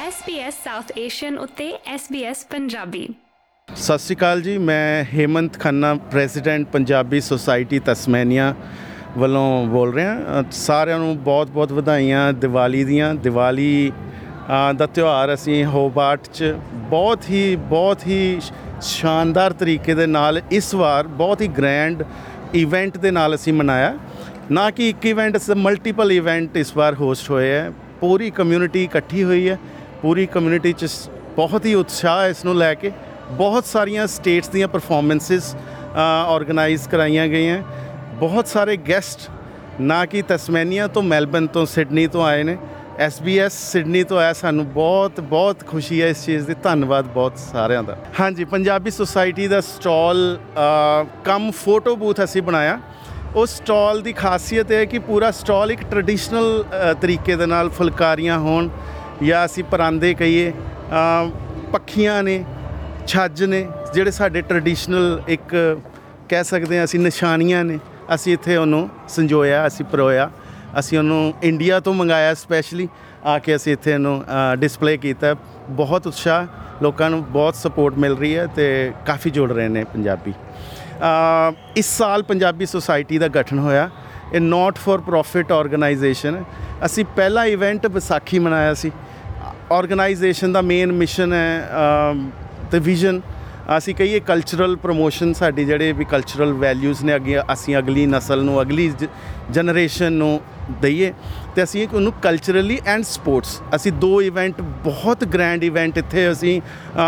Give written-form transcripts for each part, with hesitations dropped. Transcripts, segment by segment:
SBS south Asian ਉੱਤੇ SBS Punjabi. ਸਤਿ ਸ਼੍ਰੀ ਅਕਾਲ ਜੀ, ਮੈਂ Hemant Khanna president Punjabi society Tasmania ਵੱਲੋਂ ਬੋਲ ਰਿਹਾ। ਸਾਰਿਆਂ ਨੂੰ ਬਹੁਤ-ਬਹੁਤ ਵਧਾਈਆਂ ਦੀਵਾਲੀ ਦੀਆਂ। ਦੀਵਾਲੀ ਦਾ ਤਿਉਹਾਰ ਅਸੀਂ ਹੋਬਾਰਟ 'ਚ ਬਹੁਤ ਹੀ ਸ਼ਾਨਦਾਰ ਤਰੀਕੇ ਦੇ ਨਾਲ ਇਸ ਵਾਰ ਬਹੁਤ ਹੀ ਗ੍ਰੈਂਡ ਇਵੈਂਟ ਦੇ ਨਾਲ ਅਸੀਂ ਮਨਾਇਆ। ਨਾ ਕਿ ਇੱਕ ਇਵੈਂਟ, ਮਲਟੀਪਲ ਇਵੈਂਟ ਇਸ ਵਾਰ ਹੋਸਟ ਹੋਏ ਹੈ। ਪੂਰੀ ਕਮਿਊਨਿਟੀ ਇਕੱਠੀ ਹੋਈ ਹੈ। ਪੂਰੀ ਕਮਿਊਨਿਟੀ 'ਚ ਬਹੁਤ ਹੀ ਉਤਸ਼ਾਹ ਇਸ ਨੂੰ ਲੈ ਕੇ। ਬਹੁਤ ਸਾਰੀਆਂ ਸਟੇਟਸ ਦੀਆਂ ਪਰਫੋਰਮੈਂਸਿਸ ਆਰਗੇਨਾਈਜ਼ ਕਰਾਈਆਂ ਗਈਆਂ। ਬਹੁਤ ਸਾਰੇ ਗੈਸਟ ਨਾ ਕਿ ਤਸਮੈਨੀਆ ਤੋਂ, ਮੈਲਬਨ ਤੋਂ, ਸਿਡਨੀ ਤੋਂ ਆਏ ਨੇ। SBS ਸਿਡਨੀ ਤੋਂ ਆਇਆ। ਸਾਨੂੰ ਬਹੁਤ ਖੁਸ਼ੀ ਹੈ ਇਸ ਚੀਜ਼ ਦੀ। ਧੰਨਵਾਦ ਬਹੁਤ ਸਾਰਿਆਂ ਦਾ। ਹਾਂਜੀ, ਪੰਜਾਬੀ ਸੁਸਾਇਟੀ ਦਾ ਸਟਾਲ ਕਮ ਫੋਟੋ ਬੂਥ ਅਸੀਂ ਬਣਾਇਆ। ਉਸ ਸਟਾਲ ਦੀ ਖਾਸੀਅਤ ਇਹ ਹੈ ਕਿ ਪੂਰਾ ਸਟਾਲ ਇੱਕ ਟਰਡੀਸ਼ਨਲ ਤਰੀਕੇ ਦੇ ਨਾਲ ਫੁਲਕਾਰੀਆਂ ਹੋਣ ਜਾਂ ਅਸੀਂ ਪਰਾਂਦੇ ਕਹੀਏ, ਪੱਖੀਆਂ ਨੇ, ਛੱਜ ਨੇ, ਜਿਹੜੇ ਸਾਡੇ ਟਰਡੀਸ਼ਨਲ ਇੱਕ ਕਹਿ ਸਕਦੇ ਹਾਂ ਅਸੀਂ ਨਿਸ਼ਾਨੀਆਂ ਨੇ। ਅਸੀਂ ਇੱਥੇ ਉਹਨੂੰ ਸੰਜੋਇਆ, ਅਸੀਂ ਪਰੋਇਆ, ਅਸੀਂ ਉਹਨੂੰ ਇੰਡੀਆ ਤੋਂ ਮੰਗਾਇਆ ਸਪੈਸ਼ਲੀ ਆ ਕੇ ਅਸੀਂ ਇੱਥੇ ਇਹਨੂੰ ਡਿਸਪਲੇ ਕੀਤਾ। ਬਹੁਤ ਉਤਸ਼ਾਹ, ਲੋਕਾਂ ਨੂੰ ਬਹੁਤ ਸਪੋਰਟ ਮਿਲ ਰਹੀ ਹੈ ਅਤੇ ਕਾਫੀ ਜੁੜ ਰਹੇ ਨੇ ਪੰਜਾਬੀ। ਇਸ ਸਾਲ ਪੰਜਾਬੀ ਸੁਸਾਇਟੀ ਦਾ ਗਠਨ ਹੋਇਆ। ਇਹ ਨਾਟ ਫॉर ਪ੍ਰੋਫਿਟ ਆਰਗੇਨਾਈਜੇਸ਼ਨ। ਅਸੀਂ ਪਹਿਲਾ ਇਵੈਂਟ ਵਿਸਾਖੀ ਮਨਾਇਆ ਸੀ। ਆਰਗੇਨਾਈਜੇਸ਼ਨ ਦਾ ਮੇਨ ਮਿਸ਼ਨ ਹੈ ਅਤੇ ਵਿਜ਼ਨ ਅਸੀਂ ਕਹੀਏ ਕਲਚਰਲ ਪ੍ਰਮੋਸ਼ਨ। ਸਾਡੀ ਜਿਹੜੇ ਵੀ ਕਲਚਰਲ ਵੈਲਿਊਜ਼ ਨੇ ਅੱਗੇ ਅਸੀਂ ਅਗਲੀ ਨਸਲ ਨੂੰ, ਅਗਲੀ ਜਨਰੇਸ਼ਨ ਨੂੰ ਦਈਏ ਅਤੇ ਅਸੀਂ ਉਹਨੂੰ ਕਲਚਰਲੀ ਐਂਡ ਸਪੋਰਟਸ। ਅਸੀਂ 2 ਇਵੈਂਟ, ਬਹੁਤ ਗ੍ਰੈਂਡ ਇਵੈਂਟ ਇੱਥੇ ਅਸੀਂ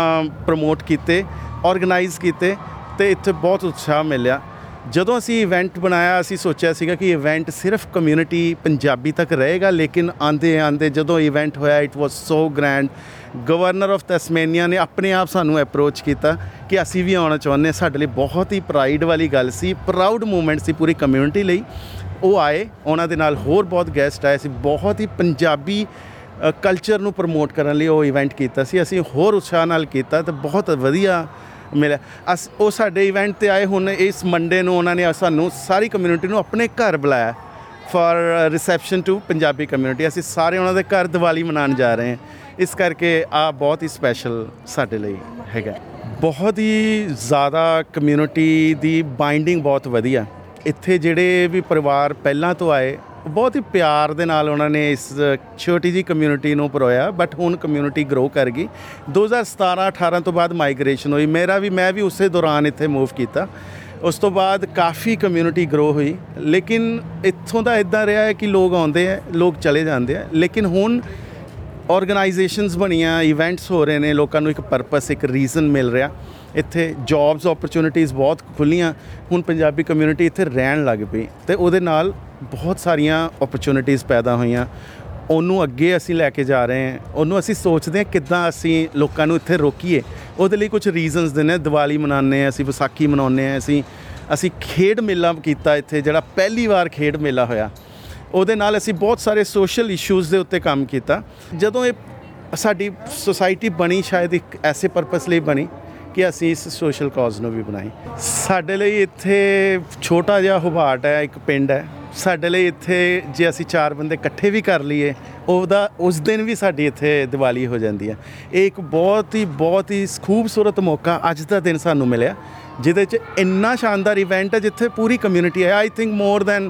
ਪ੍ਰਮੋਟ ਕੀਤੇ, ਆਰਗੇਨਾਈਜ਼ ਕੀਤੇ ਅਤੇ ਇੱਥੇ ਬਹੁਤ ਉਤਸ਼ਾਹ ਮਿਲਿਆ। ਜਦੋਂ ਅਸੀਂ ਇਵੈਂਟ ਬਣਾਇਆ, ਅਸੀਂ ਸੋਚਿਆ ਸੀਗਾ ਕਿ ਇਵੈਂਟ ਸਿਰਫ ਕਮਿਊਨਿਟੀ ਪੰਜਾਬੀ ਤੱਕ ਰਹੇਗਾ, ਲੇਕਿਨ ਆਉਂਦੇ ਜਦੋਂ ਇਵੈਂਟ ਹੋਇਆ, it was so grand. Governor of Tasmania ਨੇ ਆਪਣੇ ਆਪ ਸਾਨੂੰ ਅਪਰੋਚ ਕੀਤਾ ਕਿ ਅਸੀਂ ਵੀ ਆਉਣਾ ਚਾਹੁੰਦੇ ਹਾਂ। ਸਾਡੇ ਲਈ ਬਹੁਤ ਹੀ ਪ੍ਰਾਈਡ ਵਾਲੀ ਗੱਲ ਸੀ, ਪ੍ਰਾਊਡ ਮੂਮੈਂਟ ਸੀ ਪੂਰੀ ਕਮਿਊਨਿਟੀ ਲਈ। ਉਹ ਆਏ, ਉਹਨਾਂ ਦੇ ਨਾਲ ਹੋਰ ਬਹੁਤ ਗੈਸਟ ਆਏ ਸੀ। ਬਹੁਤ ਹੀ ਪੰਜਾਬੀ ਕਲਚਰ ਨੂੰ ਪ੍ਰਮੋਟ ਕਰਨ ਲਈ ਉਹ ਇਵੈਂਟ ਕੀਤਾ ਸੀ। ਅਸੀਂ ਹੋਰ ਉਤਸ਼ਾਹ ਨਾਲ ਕੀਤਾ ਅਤੇ ਬਹੁਤ ਵਧੀਆ ਮਿਲਿਆ। ਉਹ ਸਾਡੇ ਇਵੈਂਟ 'ਤੇ ਆਏ। ਹੁਣ ਇਸ ਮੰਡੇ ਨੂੰ ਉਹਨਾਂ ਨੇ ਸਾਨੂੰ ਸਾਰੀ ਕਮਿਊਨਿਟੀ ਨੂੰ ਆਪਣੇ ਘਰ ਬੁਲਾਇਆ for reception to Punjabi community. ਅਸੀਂ ਸਾਰੇ ਉਹਨਾਂ ਦੇ ਘਰ ਦੀਵਾਲੀ ਮਨਾਉਣ ਜਾ ਰਹੇ ਹਾਂ। ਇਸ ਕਰਕੇ ਆਹ ਬਹੁਤ ਹੀ ਸਪੈਸ਼ਲ ਸਾਡੇ ਲਈ ਹੈਗਾ। ਬਹੁਤ ਹੀ ਜ਼ਿਆਦਾ ਕਮਿਊਨਿਟੀ ਦੀ ਬਾਈਂਡਿੰਗ ਬਹੁਤ ਵਧੀਆ। ਇੱਥੇ ਜਿਹੜੇ ਵੀ ਪਰਿਵਾਰ ਪਹਿਲਾਂ ਤੋਂ ਆਏ, ਬਹੁਤ ਹੀ ਪਿਆਰ ਦੇ ਨਾਲ ਉਹਨਾਂ ਨੇ ਇਸ ਛੋਟੀ ਜਿਹੀ ਕਮਿਊਨਿਟੀ ਨੂੰ ਪਰੋਇਆ। ਬਟ ਹੁਣ ਕਮਿਊਨਿਟੀ ਗਰੋ ਕਰ ਗਈ। 2017-18 ਤੋਂ ਬਾਅਦ ਮਾਈਗ੍ਰੇਸ਼ਨ ਹੋਈ। ਮੈਂ ਵੀ ਉਸੇ ਦੌਰਾਨ ਇੱਥੇ ਮੂਵ ਕੀਤਾ। ਉਸ ਤੋਂ ਬਾਅਦ ਕਾਫੀ ਕਮਿਊਨਿਟੀ ਗਰੋ ਹੋਈ। ਲੇਕਿਨ ਇੱਥੋਂ ਦਾ ਇੱਦਾਂ ਰਿਹਾ ਹੈ ਕਿ ਲੋਕ ਆਉਂਦੇ ਹੈ, ਲੋਕ ਚਲੇ ਜਾਂਦੇ ਹੈ। ਲੇਕਿਨ ਹੁਣ ਆਰਗੇਨਾਈਜੇਸ਼ਨਸ ਬਣੀਆਂ, ਇਵੈਂਟਸ ਹੋ ਰਹੇ ਨੇ, ਲੋਕਾਂ ਨੂੰ ਇੱਕ ਪਰਪਸ, ਇੱਕ ਰੀਜ਼ਨ ਮਿਲ ਰਿਹਾ। ਇੱਥੇ ਜੋਬਸ ਓਪਰਚੁਨਿਟੀਜ਼ ਬਹੁਤ ਖੁੱਲ੍ਹੀਆਂ। ਹੁਣ ਪੰਜਾਬੀ ਕਮਿਊਨਿਟੀ ਇੱਥੇ ਰਹਿਣ ਲੱਗ ਪਈ ਅਤੇ ਉਹਦੇ ਨਾਲ ਬਹੁਤ ਸਾਰੀਆਂ ਓਪਰਚੁਨਿਟੀਜ਼ ਪੈਦਾ ਹੋਈਆਂ। ਉਹਨੂੰ ਅੱਗੇ ਅਸੀਂ ਲੈ ਕੇ ਜਾ ਰਹੇ ਹਾਂ। ਉਹਨੂੰ ਅਸੀਂ ਸੋਚਦੇ ਹਾਂ ਕਿੱਦਾਂ ਅਸੀਂ ਲੋਕਾਂ ਨੂੰ ਇੱਥੇ ਰੋਕੀਏ। ਉਹਦੇ ਲਈ ਕੁਝ ਰੀਜ਼ਨਸ ਦੇ ਨੇ। ਦੀਵਾਲੀ ਮਨਾਉਂਦੇ ਹਾਂ, ਅਸੀਂ ਵਿਸਾਖੀ ਮਨਾਉਂਦੇ ਹਾਂ, ਅਸੀਂ ਖੇਡ ਮੇਲਾ ਕੀਤਾ ਇੱਥੇ, ਜਿਹੜਾ ਪਹਿਲੀ ਵਾਰ ਖੇਡ ਮੇਲਾ ਹੋਇਆ। ਉਹਦੇ ਨਾਲ ਅਸੀਂ ਬਹੁਤ ਸਾਰੇ ਸੋਸ਼ਲ ਇਸ਼ੂਜ਼ ਦੇ ਉੱਤੇ ਕੰਮ ਕੀਤਾ। ਜਦੋਂ ਇਹ ਸਾਡੀ ਸੁਸਾਇਟੀ ਬਣੀ, ਸ਼ਾਇਦ ਇੱਕ ਐਸੇ ਪਰਪਸ ਲਈ ਬਣੀ ਕਿ ਅਸੀਂ ਇਸ ਸੋਸ਼ਲ ਕਾਜ਼ ਨੂੰ ਵੀ ਬਣਾਈ। ਸਾਡੇ ਲਈ ਇੱਥੇ ਛੋਟਾ ਜਿਹਾ ਹੋਬਾਰਟ ਹੈ, ਇੱਕ ਪਿੰਡ ਹੈ। ਸਾਡੇ ਲਈ ਇੱਥੇ ਜੇ ਅਸੀਂ 4 ਬੰਦੇ ਇਕੱਠੇ ਵੀ ਕਰ ਲਈਏ, ਉਸ ਦਿਨ ਵੀ ਸਾਡੀ ਇੱਥੇ ਦੀਵਾਲੀ ਹੋ ਜਾਂਦੀ ਹੈ। ਇਹ ਇੱਕ ਬਹੁਤ ਹੀ ਖੂਬਸੂਰਤ ਮੌਕਾ ਅੱਜ ਦਾ ਦਿਨ ਸਾਨੂੰ ਮਿਲਿਆ, ਜਿਹਦੇ 'ਚ ਇੰਨਾ ਸ਼ਾਨਦਾਰ ਇਵੈਂਟ ਹੈ ਜਿੱਥੇ ਪੂਰੀ ਕਮਿਊਨਿਟੀ ਹੈ। I think more than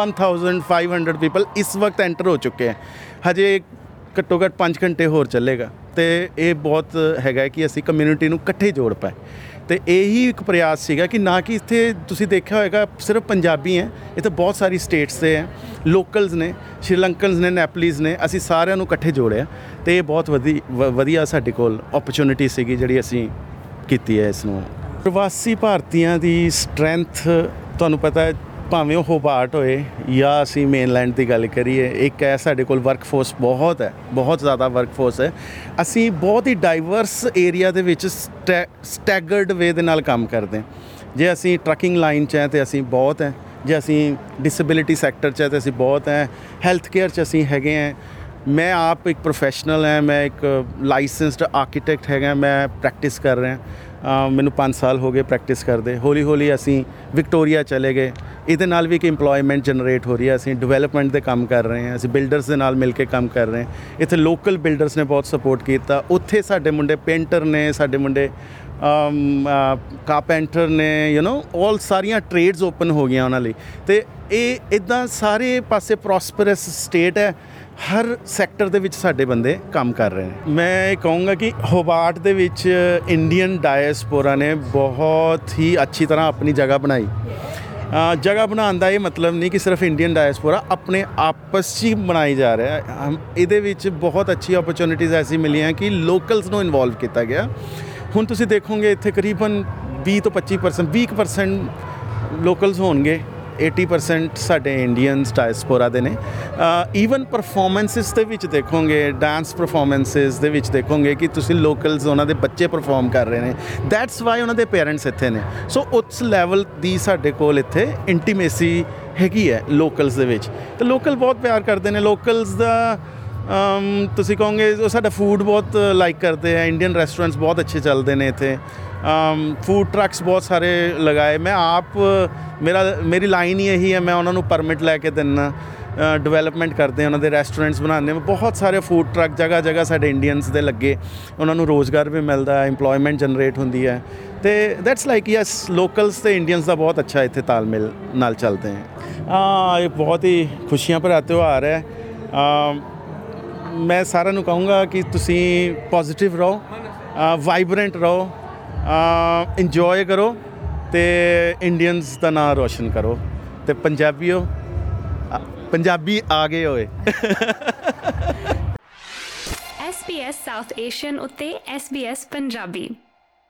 1500 people ਇਸ ਵਕਤ ਐਂਟਰ ਹੋ ਚੁੱਕੇ ਹੈ। ਹਜੇ ਘੱਟੋ ਘੱਟ 5 ਘੰਟੇ ਹੋਰ ਚੱਲੇਗਾ ਅਤੇ ਇਹ ਬਹੁਤ ਹੈਗਾ ਕਿ ਅਸੀਂ ਕਮਿਊਨਿਟੀ ਨੂੰ ਇਕੱਠੇ ਜੋੜ ਪਾਏ। ਅਤੇ ਇਹੀ ਇੱਕ ਪ੍ਰਯਾਸ ਸੀਗਾ ਕਿ ਨਾ ਕਿ ਇੱਥੇ ਤੁਸੀਂ ਦੇਖਿਆ ਹੋਏਗਾ ਸਿਰਫ ਪੰਜਾਬੀ ਹੈ, ਇੱਥੇ ਬਹੁਤ ਸਾਰੀ ਸਟੇਟਸ ਦੇ ਹੈ, ਲੋਕਲਸ ਨੇ, ਸ਼੍ਰੀਲੰਕਨਸ ਨੇ, ਨੈਪਲੀਜ਼ ਨੇ। ਅਸੀਂ ਸਾਰਿਆਂ ਨੂੰ ਇਕੱਠੇ ਜੋੜਿਆ ਅਤੇ ਇਹ ਬਹੁਤ ਵਧੀਆ ਸਾਡੇ ਕੋਲ ਓਪਰਚੁਨਿਟੀ ਸੀਗੀ ਜਿਹੜੀ ਅਸੀਂ ਕੀਤੀ ਹੈ ਇਸ ਨੂੰ। ਪ੍ਰਵਾਸੀ ਭਾਰਤੀਆਂ ਦੀ ਸਟਰੈਂਥ ਤੁਹਾਨੂੰ ਪਤਾ ਹੈ, ਭਾਵੇਂ ਉਹ ਹੋਬਾਰਟ ਹੋਏ ਜਾਂ ਅਸੀਂ ਮੇਨਲੈਂਡ ਦੀ ਗੱਲ ਕਰੀਏ, ਇੱਕ ਹੈ ਸਾਡੇ ਕੋਲ ਵਰਕਫੋਰਸ ਬਹੁਤ ਹੈ, ਬਹੁਤ ਜ਼ਿਆਦਾ ਵਰਕਫੋਰਸ ਹੈ। ਅਸੀਂ ਬਹੁਤ ਹੀ ਡਾਈਵਰਸ ਏਰੀਆ ਦੇ ਵਿੱਚ ਸਟੈਗਰਡ ਵੇ ਦੇ ਨਾਲ ਕੰਮ ਕਰਦੇ ਹਾਂ। ਜੇ ਅਸੀਂ ਟਰੱਕਿੰਗ ਲਾਈਨ 'ਚ ਹੈ ਤਾਂ ਅਸੀਂ ਬਹੁਤ ਹੈ, ਜੇ ਅਸੀਂ ਡਿਸੇਬਿਲਿਟੀ ਸੈਕਟਰ 'ਚ ਹੈ ਤਾਂ ਅਸੀਂ ਬਹੁਤ ਹੈ, ਹੈਲਥ ਕੇਅਰ 'ਚ ਅਸੀਂ ਹੈਗੇ ਹਾਂ। ਮੈਂ ਆਪ ਇੱਕ ਪ੍ਰੋਫੈਸ਼ਨਲ ਹੈ, ਮੈਂ ਇੱਕ ਲਾਇਸੈਂਸਡ ਆਰਕੀਟੈਕਟ ਹੈਗਾ। ਮੈਂ ਪ੍ਰੈਕਟਿਸ ਕਰ ਰਿਹਾ। ਮੈਨੂੰ 5 ਸਾਲ ਹੋ ਗਏ ਪ੍ਰੈਕਟਿਸ ਕਰਦੇ। ਹੌਲੀ ਅਸੀਂ ਵਿਕਟੋਰੀਆ ਚਲੇ ਗਏ, ਇਹਦੇ ਨਾਲ ਵੀ ਇੱਕ ਇੰਪਲੋਇਮੈਂਟ ਜਨਰੇਟ ਹੋ ਰਹੀ ਹੈ। ਅਸੀਂ ਡਿਵੈਲਪਮੈਂਟ ਦੇ ਕੰਮ ਕਰ ਰਹੇ ਹਾਂ, ਅਸੀਂ ਬਿਲਡਰਸ ਦੇ ਨਾਲ ਮਿਲ ਕੇ ਕੰਮ ਕਰ ਰਹੇ ਹਾਂ। ਇੱਥੇ ਲੋਕਲ ਬਿਲਡਰਸ ਨੇ ਬਹੁਤ ਸਪੋਰਟ ਕੀਤਾ। ਉੱਥੇ ਸਾਡੇ ਮੁੰਡੇ ਪੇਂਟਰ ਨੇ, ਸਾਡੇ ਮੁੰਡੇ ਕਾਰਪੈਂਟਰ ਨੇ, ਆਲ ਸਾਰੀਆਂ ਟ੍ਰੇਡਸ ਓਪਨ ਹੋ ਗਈਆਂ ਉਹਨਾਂ ਲਈ। ਅਤੇ ਇਹ ਇੱਦਾਂ ਸਾਰੇ ਪਾਸੇ ਪ੍ਰੋਸਪਰਸ ਸਟੇਟ ਹੈ। ਹਰ ਸੈਕਟਰ ਦੇ ਵਿੱਚ ਸਾਡੇ ਬੰਦੇ ਕੰਮ ਕਰ ਰਹੇ ਨੇ। ਮੈਂ ਇਹ ਕਹੂੰਗਾ ਕਿ ਹੋਬਾਰਟ ਦੇ ਵਿੱਚ ਇੰਡੀਅਨ ਡਾਇਸਪੋਰਾ ਨੇ ਬਹੁਤ ਹੀ ਅੱਛੀ ਤਰ੍ਹਾਂ ਆਪਣੀ ਜਗ੍ਹਾ ਬਣਾਈ। ਜਗ੍ਹਾ ਬਣਾਉਣ ਦਾ ਇਹ ਮਤਲਬ ਨਹੀਂ ਕਿ ਸਿਰਫ ਇੰਡੀਅਨ ਡਾਇਸਪੋਰਾ ਆਪਣੇ ਆਪਸ 'ਚ ਹੀ ਬਣਾਈ ਜਾ ਰਿਹਾ ਹੈ। ਇਹਦੇ ਵਿੱਚ ਬਹੁਤ ਅੱਛੀ ਓਪਰਚੁਨਿਟੀਜ਼ ਐਸੀ ਮਿਲੀਆਂ ਕਿ ਲੋਕਲਸ ਨੂੰ ਇਨਵੋਲਵ ਕੀਤਾ ਗਿਆ। ਹੁਣ ਤੁਸੀਂ ਦੇਖੋਗੇ ਇੱਥੇ ਕਰੀਬਨ 20 ਤੋਂ 25% 20% ਲੋਕਲਸ ਹੋਣਗੇ, 80% ਸਾਡੇ ਇੰਡੀਅਨਸ ਡਾਇਸਪੋਰਾ ਦੇ ਨੇ। ਈਵਨ ਪਰਫਾਰਮੈਂਸਿਸ ਦੇ ਵਿੱਚ ਦੇਖੋਗੇ, ਡਾਂਸ ਪਰਫਾਰਮੈਂਸਿਸ ਦੇ ਵਿੱਚ ਦੇਖੋਗੇ ਕਿ ਤੁਸੀਂ ਲੋਕਲਸ ਉਹਨਾਂ ਦੇ ਬੱਚੇ ਪਰਫਾਰਮ ਕਰ ਰਹੇ ਨੇ। ਦੈਟਸ ਵਾਈ ਉਹਨਾਂ ਦੇ ਪੇਰੈਂਟਸ ਇੱਥੇ ਨੇ। ਸੋ ਉਸ ਲੈਵਲ ਦੀ ਸਾਡੇ ਕੋਲ ਇੱਥੇ ਇੰਟੀਮੇਸੀ ਹੈਗੀ ਹੈ ਲੋਕਲਸ ਦੇ ਵਿੱਚ, ਅਤੇ ਲੋਕਲ ਬਹੁਤ ਪਿਆਰ ਕਰਦੇ ਨੇ। ਲੋਕਲਸ ਦਾ ਤੁਸੀਂ ਕਹੋਗੇ ਉਹ ਸਾਡਾ ਫੂਡ ਬਹੁਤ ਲਾਈਕ ਕਰਦੇ ਆ। ਇੰਡੀਅਨ ਰੈਸਟੋਰੈਂਟਸ ਬਹੁਤ ਅੱਛੇ ਚੱਲਦੇ ਨੇ ਇੱਥੇ। ਫੂਡ ਟਰੱਕਸ ਬਹੁਤ ਸਾਰੇ ਲਗਾਏ। ਮੈਂ ਆਪ ਮੇਰੀ ਲਾਈਨ ਹੀ ਇਹੀ ਹੈ, ਮੈਂ ਉਹਨਾਂ ਨੂੰ ਪਰਮਿਟ ਲੈ ਕੇ ਦਿੰਦਾ, ਡਿਵੈਲਪਮੈਂਟ ਕਰਦੇ ਉਹਨਾਂ ਦੇ ਰੈਸਟੋਰੈਂਟਸ ਬਣਾਉਂਦੇ। ਬਹੁਤ ਸਾਰੇ ਫੂਡ ਟਰੱਕ ਜਗ੍ਹਾ ਜਗ੍ਹਾ ਸਾਡੇ ਇੰਡੀਅਨਸ ਦੇ ਲੱਗੇ, ਉਹਨਾਂ ਨੂੰ ਰੋਜ਼ਗਾਰ ਵੀ ਮਿਲਦਾ, ਇੰਪਲੋਇਮੈਂਟ ਜਨਰੇਟ ਹੁੰਦੀ ਹੈ। ਅਤੇ ਦੈਟਸ ਲਾਈਕ ਯੈਸ, ਲੋਕਲਸ ਅਤੇ ਇੰਡੀਅਨਸ ਦਾ ਬਹੁਤ ਅੱਛਾ ਇੱਥੇ ਤਾਲਮੇਲ ਨਾਲ ਚੱਲਦੇ ਹੈ। ਇਹ ਬਹੁਤ ਹੀ ਖੁਸ਼ੀਆਂ ਭਰਾ ਤਿਉਹਾਰ ਹੈ। ਮੈਂ ਸਾਰਿਆਂ ਨੂੰ ਕਹੂੰਗਾ ਕਿ ਤੁਸੀਂ ਪੋਜ਼ੀਟਿਵ ਰਹੋ, ਵਾਈਬਰੈਂਟ ਰਹੋ, ਇੰਜੋਏ ਕਰੋ ਅਤੇ ਇੰਡੀਅਨਸ ਦਾ ਨਾਂ ਰੋਸ਼ਨ ਕਰੋ। ਅਤੇ ਪੰਜਾਬੀ ਆ ਗਏ ਹੋਏ। SBS ਸਾਊਥ ਏਸ਼ੀਅਨ ਉੱਤੇ SBS ਪੰਜਾਬੀ।